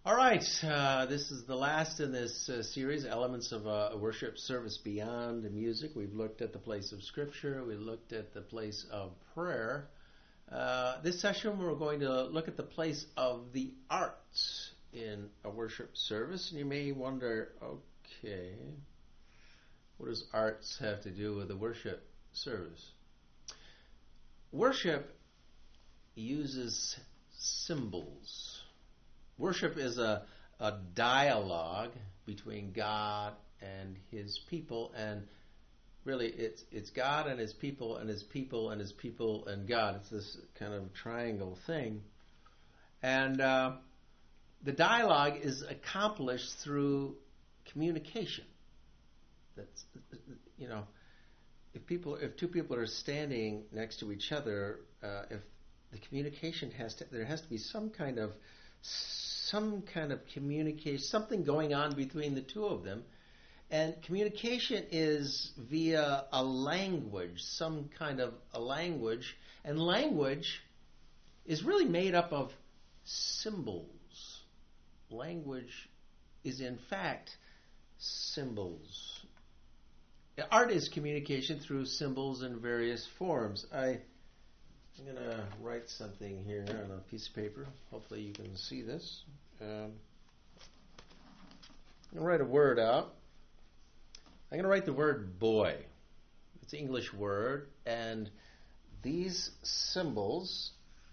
All right, this is the last in this series, Elements of a Worship Service Beyond Music. We've looked at the place of Scripture. We looked at the place of prayer. This session, we're going to look at the place of the arts in a worship service. And you may wonder, okay, what does arts have to do with a worship service? Worship uses symbols. Worship is a dialogue between God and His people, and really it's God and His people and His people and His people and God. It's this kind of triangle thing, and the dialogue is accomplished through communication. That's, you know, if two people are standing next to each other, if the communication there has to be some kind of communication, something going on between the two of them. And communication is via a language, some kind of a language. And language is really made up of symbols. Language is, in fact, symbols. Art is communication through symbols in various forms. I'm going to write something here on a piece of paper. Hopefully you can see this. I'm going to write a word out. I'm going to write the word boy. It's an English word, and these symbols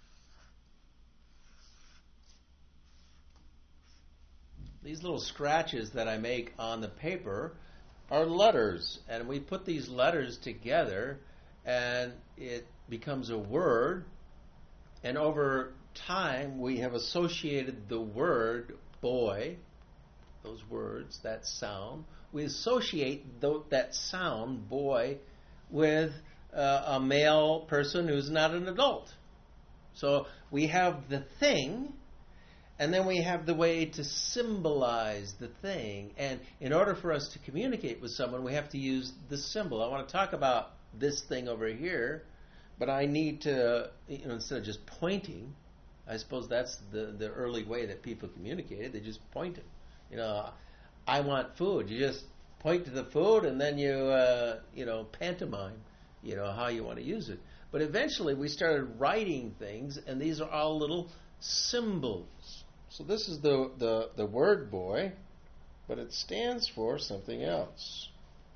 these little scratches that I make on the paper are letters, and we put these letters together and it becomes a word, and over time we have associated the word boy, those words, that sound, we associate that sound, boy, with a male person who's not an adult. So we have the thing, and then we have the way to symbolize the thing. And in order for us to communicate with someone, we have to use the symbol. I want to talk about this thing over here, but I need to, instead of just pointing, I suppose that's the early way that people communicated. They just pointed. I want food. You just point to the food, and then you pantomime, how you want to use it. But eventually we started writing things, and these are all little symbols. So this is the word boy, but it stands for something else.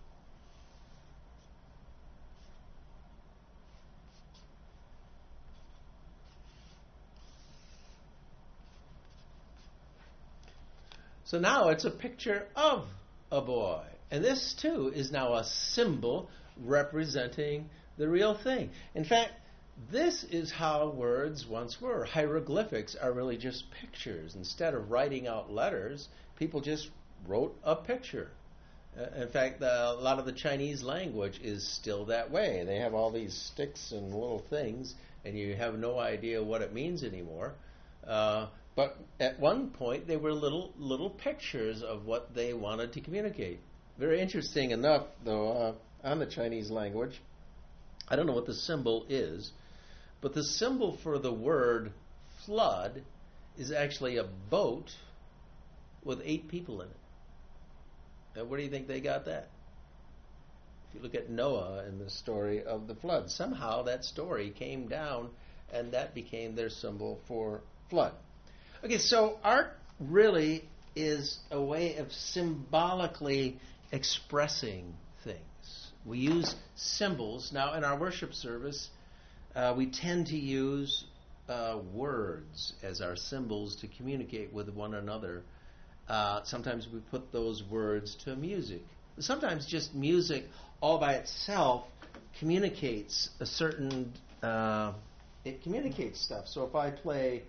So now it's a picture of a boy. And this, too, is now a symbol representing the real thing. In fact, this is how words once were. Hieroglyphics are really just pictures. Instead of writing out letters, people just wrote a picture. In fact, a lot of the Chinese language is still that way. They have all these sticks and little things, and you have no idea what it means anymore. But at one point, they were little pictures of what they wanted to communicate. Very interesting enough, though, on the Chinese language, I don't know what the symbol is, but the symbol for the word flood is actually a boat with 8 people in it. Now, where do you think they got that? If you look at Noah and the story of the flood, somehow that story came down and that became their symbol for flood. Okay, so art really is a way of symbolically expressing things. We use symbols. Now, in our worship service, we tend to use words as our symbols to communicate with one another. Sometimes we put those words to music. Sometimes just music all by itself communicates a certain, it communicates stuff. So if I play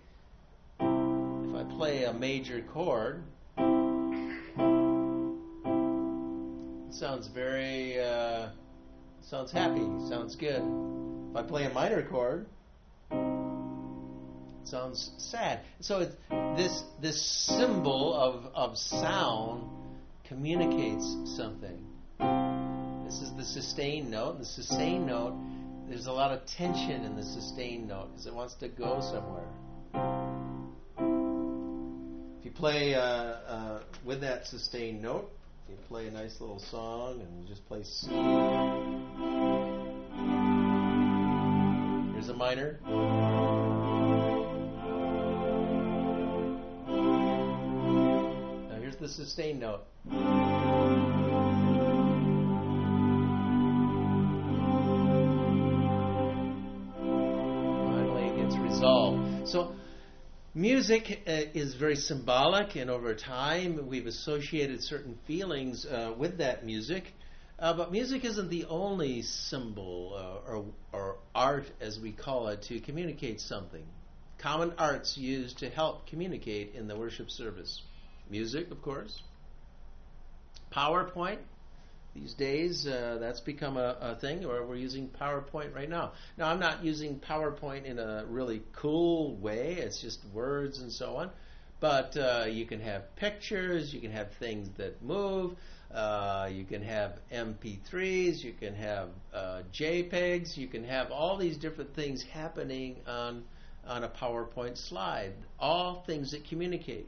a major chord, it sounds very, sounds happy, sounds good. If I play a minor chord, it sounds sad. So it's this symbol of sound communicates something. This is the sustained note. The sustained note, there's a lot of tension in the sustained note because it wants to go somewhere. If you play with that sustained note, you play a nice little song, and you just play. Here's a minor. Now here's the sustained note. Finally, it gets resolved. So, music is very symbolic, and over time we've associated certain feelings with that music. But music isn't the only symbol or art, as we call it, to communicate something. Common arts used to help communicate in the worship service. Music, of course. PowerPoint. These days, that's become a thing, or we're using PowerPoint right now. Now, I'm not using PowerPoint in a really cool way. It's just words and so on. But you can have pictures, you can have things that move, you can have MP3s, you can have JPEGs, you can have all these different things happening on a PowerPoint slide. All things that communicate.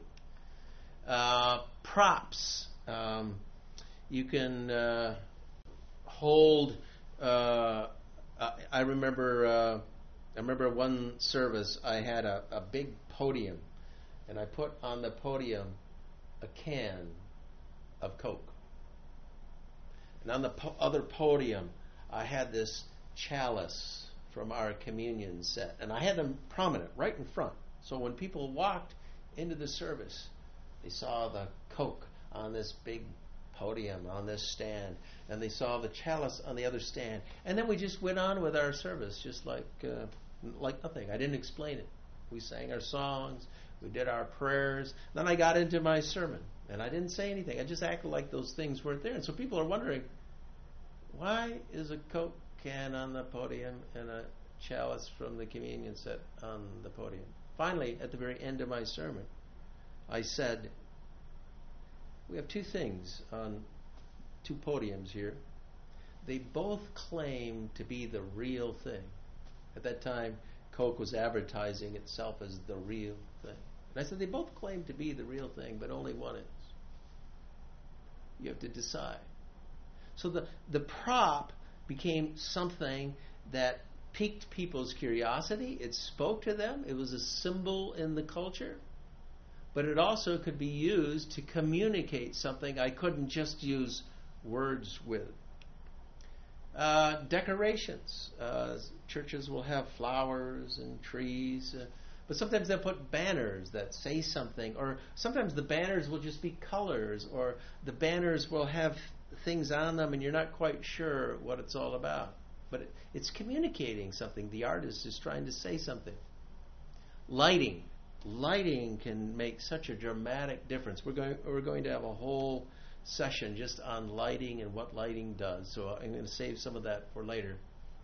Props. You can hold. I remember one service. I had a big podium, and I put on the podium a can of Coke. And on the other podium, I had this chalice from our communion set, and I had them prominent right in front. So when people walked into the service, they saw the Coke on this big podium, on this stand, and they saw the chalice on the other stand. And then we just went on with our service, just like nothing. I didn't explain it. We sang our songs, we did our prayers. Then I got into my sermon, and I didn't say anything. I just acted like those things weren't there. And so people are wondering, why is a Coke can on the podium and a chalice from the communion set on the podium? Finally, at the very end of my sermon, I said, we have two things on two podiums here. They both claim to be the real thing. At that time, Coke was advertising itself as the real thing. And I said, they both claim to be the real thing, but only one is. You have to decide. So the prop became something that piqued people's curiosity. It spoke to them. It was a symbol in the culture. But it also could be used to communicate something I couldn't just use words with. Decorations. Churches will have flowers and trees, but sometimes they'll put banners that say something, or sometimes the banners will just be colors, or the banners will have things on them and you're not quite sure what it's all about. But it's communicating something. The artist is trying to say something. Lighting. Lighting can make such a dramatic difference. We're going to have a whole session just on lighting and what lighting does. So I'm going to save some of that for later.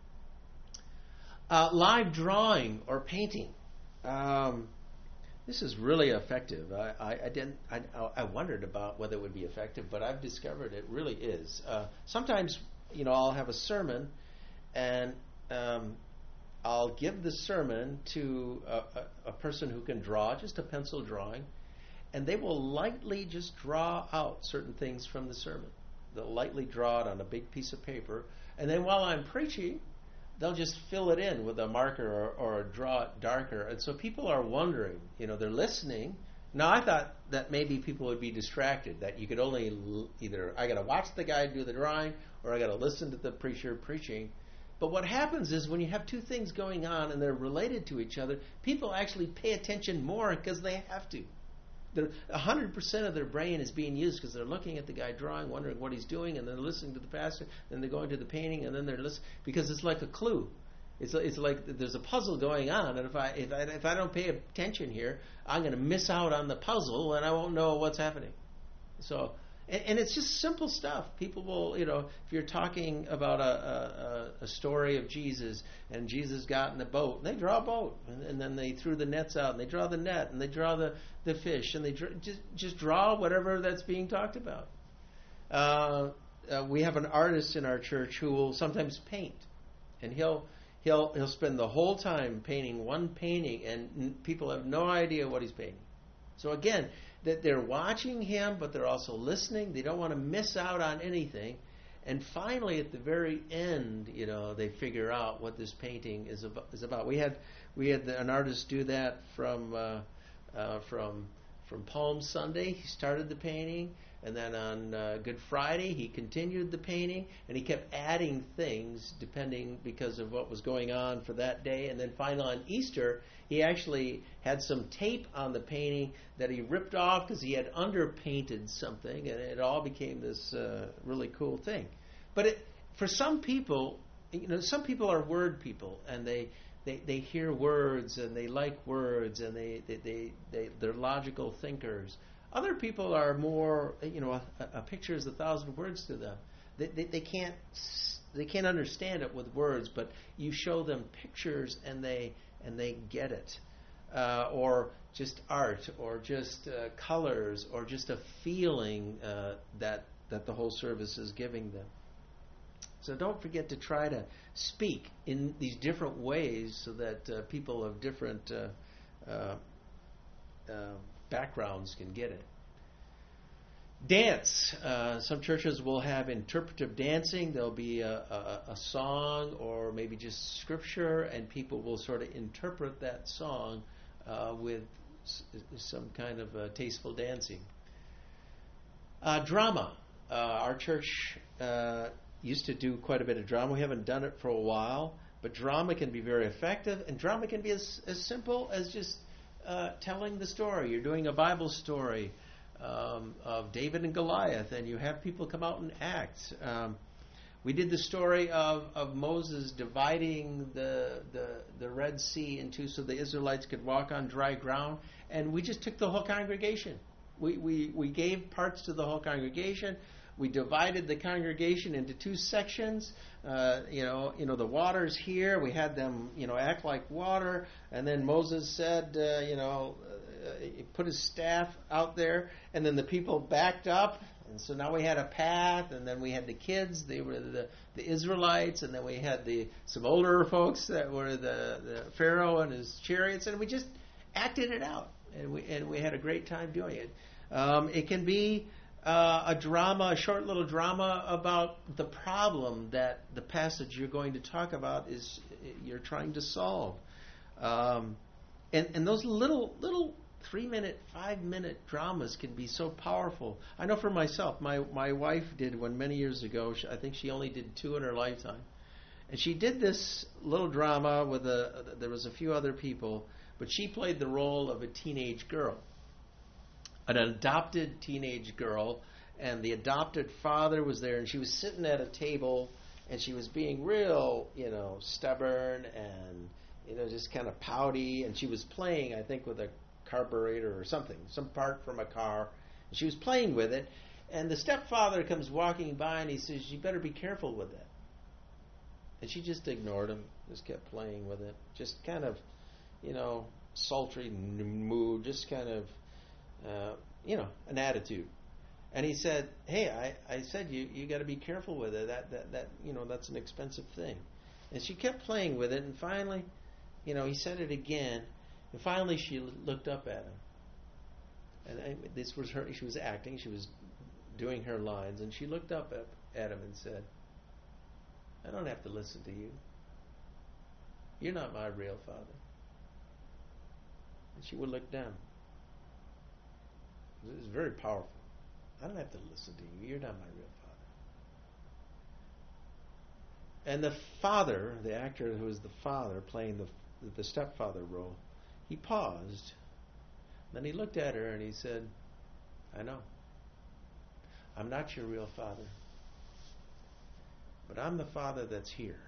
Live drawing or painting. This is really effective. I wondered about whether it would be effective, but I've discovered it really is. Sometimes, I'll have a sermon, and I'll give the sermon to a person who can draw, just a pencil drawing, and they will lightly just draw out certain things from the sermon. They'll lightly draw it on a big piece of paper, and then while I'm preaching, they'll just fill it in with a marker or draw it darker. And so people are wondering, they're listening. Now, I thought that maybe people would be distracted, that you could only either, I got to watch the guy do the drawing, or I got to listen to the preacher preaching. But what happens is when you have two things going on and they're related to each other, people actually pay attention more because they have to. 100% of their brain is being used because they're looking at the guy drawing, wondering what he's doing, and then they're listening to the pastor, then they're going to the painting, and then they're listening, because it's like a clue. It's like there's a puzzle going on, and if I don't pay attention here, I'm going to miss out on the puzzle, and I won't know what's happening. So, and it's just simple stuff. People will, if you're talking about a story of Jesus, and Jesus got in a boat, and they draw a boat, and then they threw the nets out, and they draw the net, and they draw the fish, and they just draw whatever that's being talked about. We have an artist in our church who will sometimes paint, and he'll spend the whole time painting one painting, and people have no idea what he's painting. So again, that they're watching him, but they're also listening. They don't want to miss out on anything. And finally, at the very end, they figure out what this painting is about. We had an artist do that from Palm Sunday. He started the painting, and then on Good Friday he continued the painting, and he kept adding things because of what was going on for that day. And then finally on Easter, he actually had some tape on the painting that he ripped off because he had underpainted something, and it all became this really cool thing. But for some people, some people are word people, and they hear words and they like words, and they're logical thinkers. Other people are more, a picture is 1,000 words to them. They can't understand it with words, but you show them pictures and they get it, or just art, or just colors, or just a feeling that the whole service is giving them. So don't forget to try to speak in these different ways so that people of different backgrounds can get it. Dance. Some churches will have interpretive dancing. There'll be a song or maybe just scripture, and people will sort of interpret that song with some kind of tasteful dancing. Drama. Our church used to do quite a bit of drama. We haven't done it for a while, but drama can be very effective, and drama can be as simple as just telling the story. You're doing a Bible story of David and Goliath, and you have people come out and act. We did the story of Moses dividing the Red Sea into so the Israelites could walk on dry ground, and we just took the whole congregation. We gave parts to the whole congregation. We divided the congregation into two sections. The water's here. We had them, act like water. And then Moses said, he put his staff out there. And then the people backed up. And so now we had a path. And then we had the kids. They were the Israelites. And then we had some older folks that were the Pharaoh and his chariots. And we just acted it out. And we had a great time doing it. It can be a drama, a short little drama about the problem that the passage you're going to talk about is you're trying to solve. And those little 3-minute, 5-minute dramas can be so powerful. I know for myself, my wife did one many years ago. I think she only did 2 in her lifetime. And she did this little drama with there was a few other people, but she played the role of a teenage girl. An adopted teenage girl, and the adopted father was there, and she was sitting at a table, and she was being real, stubborn and, just kind of pouty, and she was playing, I think, with a carburetor or something, some part from a car, and she was playing with it, and the stepfather comes walking by, and he says, "You better be careful with that." And she just ignored him, just kept playing with it, just kind of, sultry mood, just kind of, an attitude. And he said, "Hey, I said you got to be careful with it. That that's an expensive thing." And she kept playing with it, and finally, he said it again, and finally she looked up at him. And this was her. She was acting. She was doing her lines, and she looked up at him and said, "I don't have to listen to you. You're not my real father." And she would look down. It was very powerful. "I don't have to listen to you. You're not my real father." And the father, the actor who was the father playing the stepfather role, he paused. Then he looked at her and he said, "I know. I'm not your real father. But I'm the father that's here."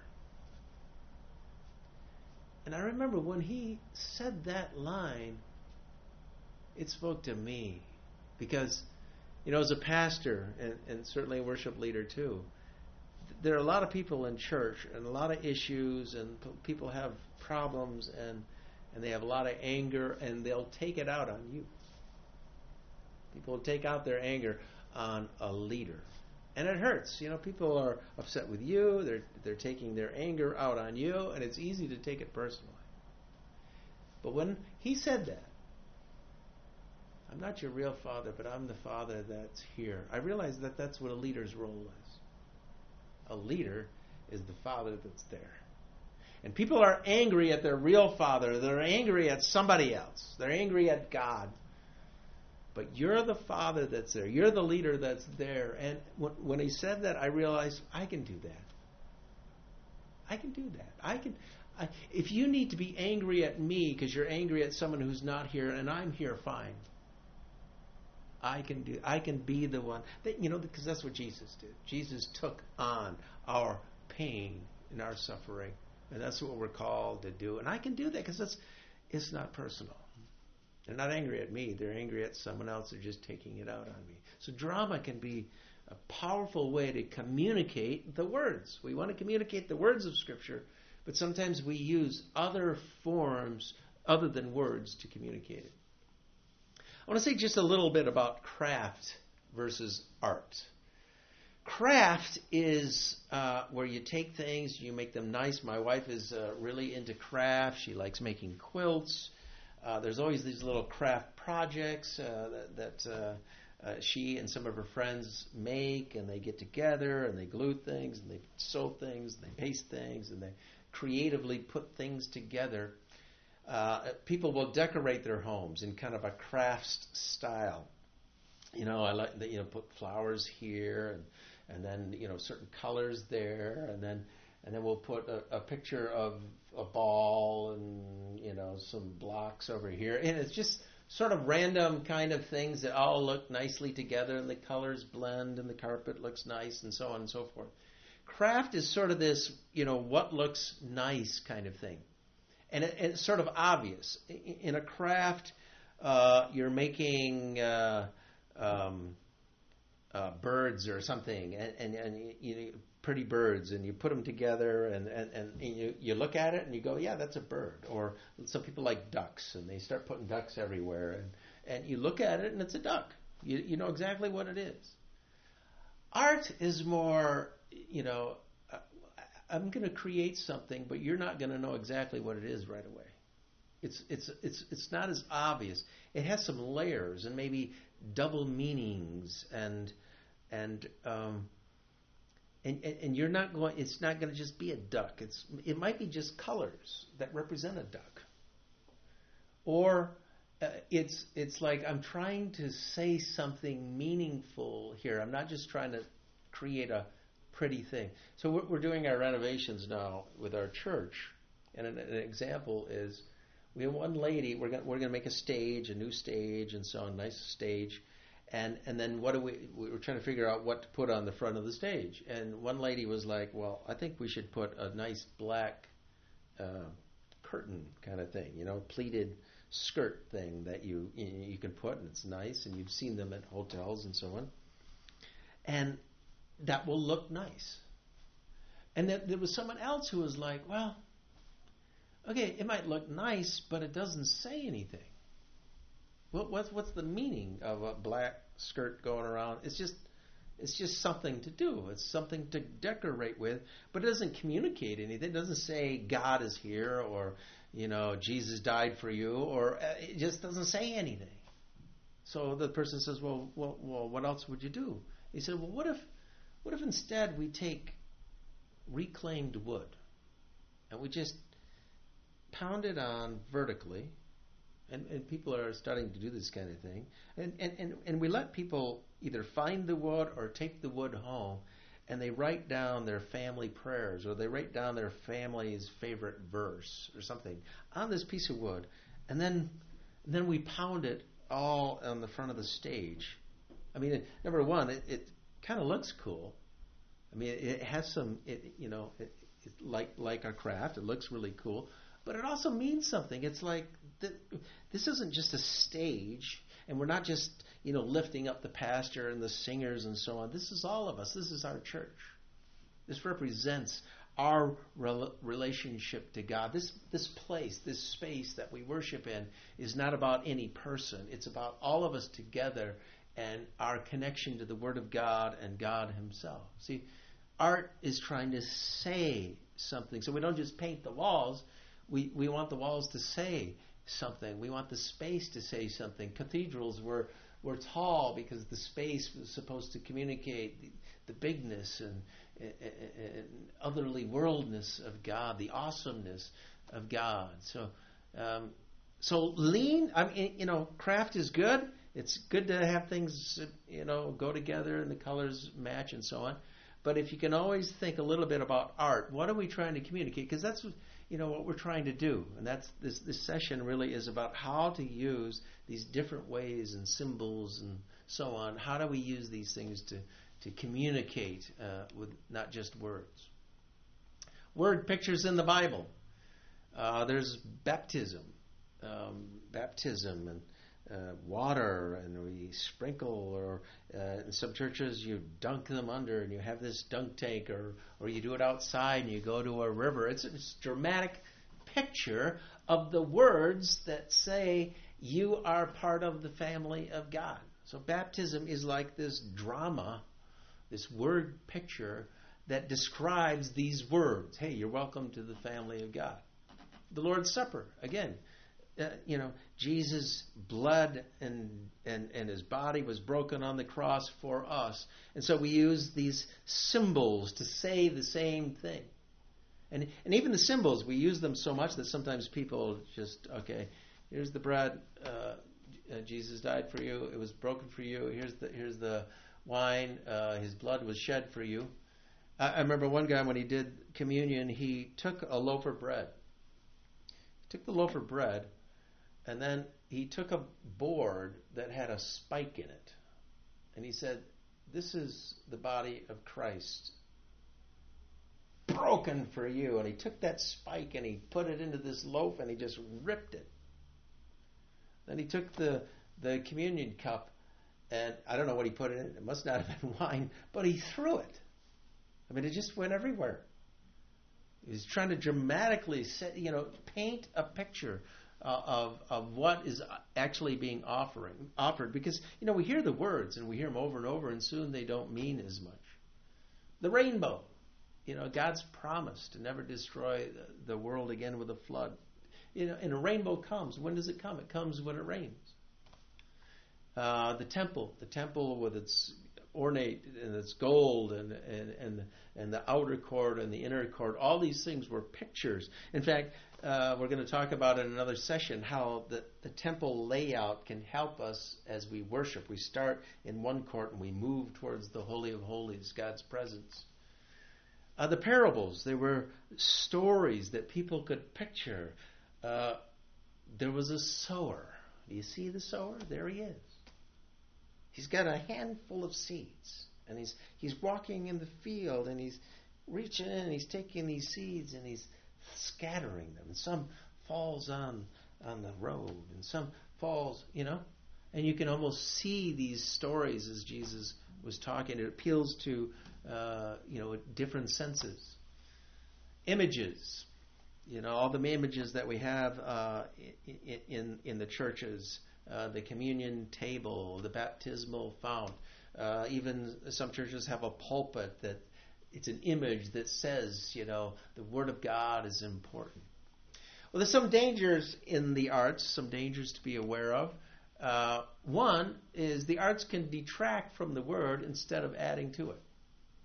And I remember when he said that line, it spoke to me. Because, as a pastor, and certainly a worship leader too, there are a lot of people in church, and a lot of issues, and people have problems, and they have a lot of anger, and they'll take it out on you. People will take out their anger on a leader. And it hurts. People are upset with you, they're taking their anger out on you, and it's easy to take it personally. But when he said that, not your real Father, but I'm the Father that's here. I realize that that's what a leader's role is. A leader is the Father that's there. And people are angry at their real Father. They're angry at somebody else. They're angry at God. But you're the Father that's there. You're the leader that's there. And when he said that, I realized I can do that. I can do that. If you need to be angry at me because you're angry at someone who's not here and I'm here, fine. I can be the one that, because that's what Jesus did. Jesus took on our pain and our suffering, and that's what we're called to do. And I can do that because it's not personal. They're not angry at me. They're angry at someone else. They're just taking it out on me. So drama can be a powerful way to communicate the words. We want to communicate the words of Scripture, but sometimes we use other forms other than words to communicate it. I want to say just a little bit about craft versus art. Craft is where you take things, you make them nice. My wife is really into craft. She likes making quilts. There's always these little craft projects that she and some of her friends make, and they get together and they glue things and they sew things and they paste things and they creatively put things together. People will decorate their homes in kind of a crafts style. I like that, put flowers here and then, certain colors there, and then we'll put a picture of a ball and, some blocks over here. And it's just sort of random kind of things that all look nicely together and the colors blend and the carpet looks nice and so on and so forth. Craft is sort of this, what looks nice kind of thing. And it's sort of obvious. In a craft, you're making birds or something, and pretty birds, and you put them together, and you look at it and you go, yeah, that's a bird. Or some people like ducks, and they start putting ducks everywhere, and you look at it and it's a duck. You know exactly what it is. Art is more, I'm going to create something, but you're not going to know exactly what it is right away. It's not as obvious. It has some layers and maybe double meanings, and you're not going. It's not going to just be a duck. It might be just colors that represent a duck, or it's like I'm trying to say something meaningful here. I'm not just trying to create a pretty thing. So we're doing our renovations now with our church, and an example is we have one lady. We're going to make a new stage, and so on, nice stage, and then we were trying to figure out what to put on the front of the stage, and one lady was like, well, I think we should put a nice black curtain kind of thing, pleated skirt thing that you can put, and it's nice, and you've seen them at hotels and so on, and that will look nice. And there was someone else who was like, well, okay, it might look nice, but it doesn't say anything. What's the meaning of a black skirt going around? It's just something to do. It's something to decorate with, but it doesn't communicate anything. It doesn't say God is here, or Jesus died for you, or it just doesn't say anything. So the person says, well, what else would you do? He said, well, what if instead we take reclaimed wood and we just pound it on vertically, and people are starting to do this kind of thing, and we let people either find the wood or take the wood home, and they write down their family prayers, or they write down their family's favorite verse or something on this piece of wood, and then we pound it all on the front of the stage. I mean, number one, it kind of looks cool. I mean, it has some, like our craft, it looks really cool, but it also means something. It's like this isn't just a stage, and we're not just lifting up the pastor and the singers and so on. This is all of us. This is our church. This represents our relationship to God. This place, this space that we worship in is not about any person. It's about all of us together and our connection to the Word of God and God Himself. See, art is trying to say something. So we don't just paint the walls. We want the walls to say, something. We want the space to say something. Cathedrals were tall because the space was supposed to communicate the bigness and otherly worldness of God, the awesomeness of God. So lean. I mean, craft is good. It's good to have things, go together and the colors match and so on. But if you can always think a little bit about art, what are we trying to communicate? Because that's what we're trying to do. And that's this session really is about how to use these different ways and symbols and so on. How do we use these things to communicate with not just words? Word pictures in the Bible. There's baptism and water, and we sprinkle, or in some churches you dunk them under and you have this dunk tank, or you do it outside and you go to a river. It's a dramatic picture of the words that say you are part of the family of God. So baptism is like this drama, this word picture that describes these words. Hey, you're welcome to the family of God. The Lord's Supper, again, Jesus' blood and his body was broken on the cross for us. And so we use these symbols to say the same thing. And even the symbols, we use them so much that sometimes people just, okay, here's the bread, Jesus died for you, it was broken for you, here's the wine, his blood was shed for you. I remember one guy, when he did communion, he took a loaf of bread. He took the loaf of bread, and then he took a board that had a spike in it. And he said, this is the body of Christ, broken for you. And he took that spike and he put it into this loaf and he just ripped it. Then he took the communion cup, and I don't know what he put in it. It must not have been wine, but he threw it. I mean, it just went everywhere. He's trying to dramatically paint a picture of what is actually being offered, because we hear the words and we hear them over and over, and soon they don't mean as much. The rainbow, God's promise to never destroy the world again with a flood. And a rainbow comes. When does it come? It comes when it rains. The temple with its ornate and its gold and the outer court and the inner court, all these things were pictures. In fact, we're going to talk about in another session how the temple layout can help us as we worship. We start in one court and we move towards the Holy of Holies, God's presence. The parables, they were stories that people could picture. There was a sower. Do you see the sower? There he is. He's got a handful of seeds, and he's walking in the field, and he's reaching in, and he's taking these seeds, and he's scattering them. And some falls on the road, and some falls, and you can almost see these stories as Jesus was talking. It appeals to, different senses. Images, all the images that we have in the churches. The communion table, the baptismal fount. Even some churches have a pulpit that it's an image that says, the Word of God is important. Well, there's some dangers in the arts, some dangers to be aware of. One is the arts can detract from the Word instead of adding to it.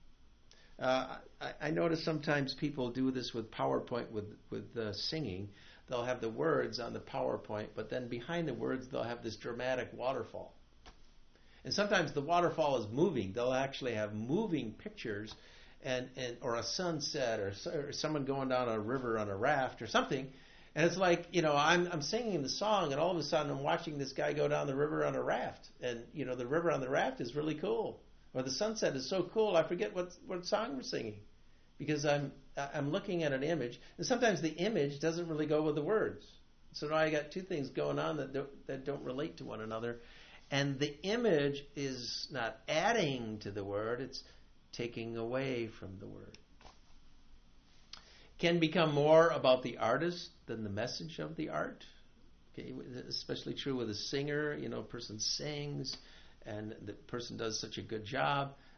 I notice sometimes people do this with PowerPoint, with singing. They'll have the words on the PowerPoint, but then behind the words they'll have this dramatic waterfall. And sometimes the waterfall is moving. They'll actually have moving pictures, or a sunset, or someone going down a river on a raft or something. And it's like, I'm singing the song, and all of a sudden I'm watching this guy go down the river on a raft. And, the river on the raft is really cool. Or the sunset is so cool, I forget what song we're singing. Because I'm looking at an image, and sometimes the image doesn't really go with the words. So now I got two things going on that don't relate to one another, and the image is not adding to the word; it's taking away from the word. Can become more about the artist than the message of the art. Okay, especially true with a singer. A person sings, and the person does such a good job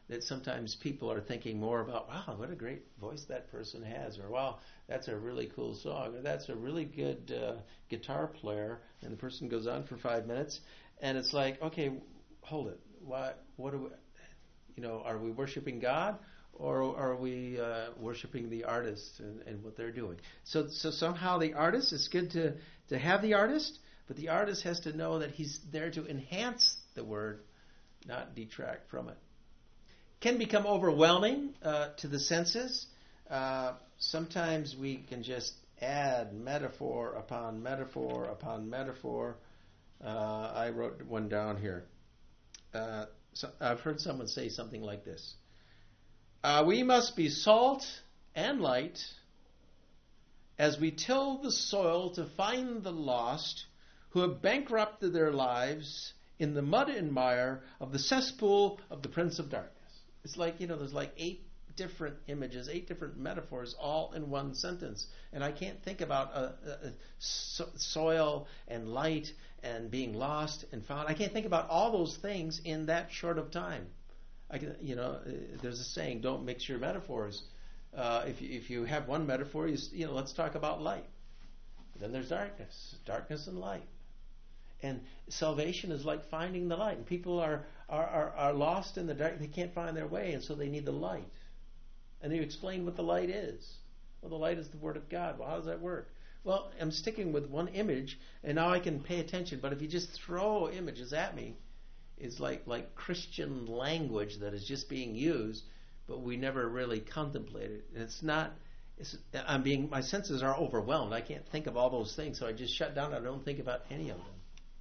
that sometimes people are thinking more about, wow, what a great voice that person has, or wow, that's a really cool song, or that's a really good guitar player, and the person goes on for 5 minutes, and it's like, okay, hold it. What do we, are we worshiping God, or are we worshiping the artist and what they're doing? So somehow the artist, it's good to have the artist, but the artist has to know that he's there to enhance the word, not detract from it. Can become overwhelming to the senses. Sometimes we can just add metaphor upon metaphor upon metaphor. I wrote one down here. So I've heard someone say something like this. We must be salt and light as we till the soil to find the lost who have bankrupted their lives in the mud and mire of the cesspool of the Prince of Darkness. It's like, there's like 8 different images, 8 different metaphors all in one sentence. And I can't think about soil and light and being lost and found. I can't think about all those things in that short of time. There's a saying, don't mix your metaphors. If you have one metaphor, let's talk about light. Then there's darkness and light. And salvation is like finding the light. And people are lost in the dark. They can't find their way, and so they need the light. And you explain what the light is. Well, the light is the Word of God. Well, how does that work? Well, I'm sticking with one image, and now I can pay attention. But if you just throw images at me, it's like Christian language that is just being used, but we never really contemplate it. And it's not. My senses are overwhelmed. I can't think of all those things, so I just shut down. I don't think about any of them.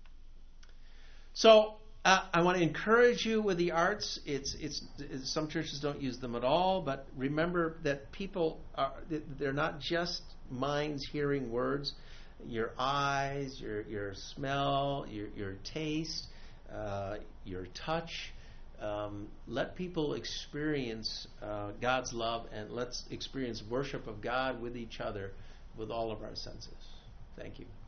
So I want to encourage you with the arts. It's some churches don't use them at all, but remember that they're not just minds hearing words. Your eyes, your smell, your taste, your touch. Let people experience God's love, and let's experience worship of God with each other with all of our senses. Thank you.